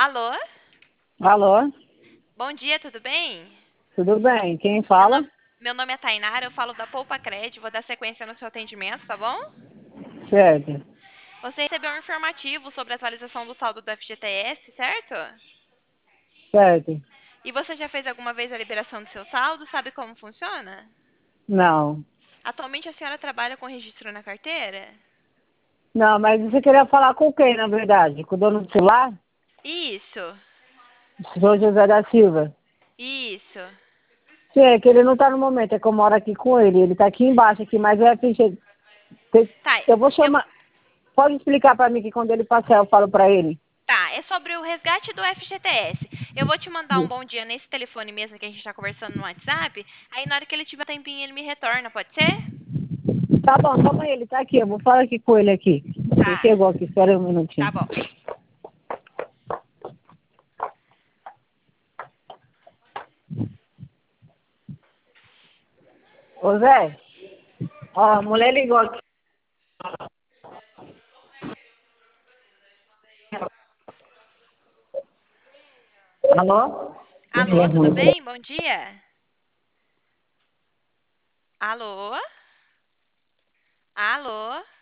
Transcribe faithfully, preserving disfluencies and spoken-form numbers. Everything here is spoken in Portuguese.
Alô? Alô, Bom dia, tudo bem? tudo bem? Quem Meu fala? nome, meu nome é Tainara, eu falo da Poupa Cred, vou dar sequência no seu atendimento, tá bom? Certo, Você recebeu um informativo sobre a atualização do saldo do F G T S, certo? certo. E você já fez alguma vez a liberação do seu saldo? Sabe como funciona? Não, Atualmente a senhora trabalha com registro na carteira? não, mas você queria falar com quem, na verdade? Com o dono do celular? Isso, O senhor José da Silva. isso. Sim, é que ele não está no momento, é que eu moro aqui com ele. Ele está aqui embaixo, aqui, mas é F G. Tem- Tá, Eu vou eu, chamar. Pode explicar para mim que quando ele passar eu falo para ele? tá, é sobre o resgate do F G T S. Eu vou te mandar um bom dia nesse telefone mesmo que a gente está conversando no WhatsApp. Aí na hora que ele tiver tempinho ele me retorna, pode ser? Tá bom, calma aí, ele está aqui, eu vou falar aqui com ele aqui. Ele Tá, chegou aqui, espera um tá minutinho. bom. Ô Zé, ó, a mulher ligou aqui. Alô? Alô, tudo bem? Bom dia. Alô? Alô?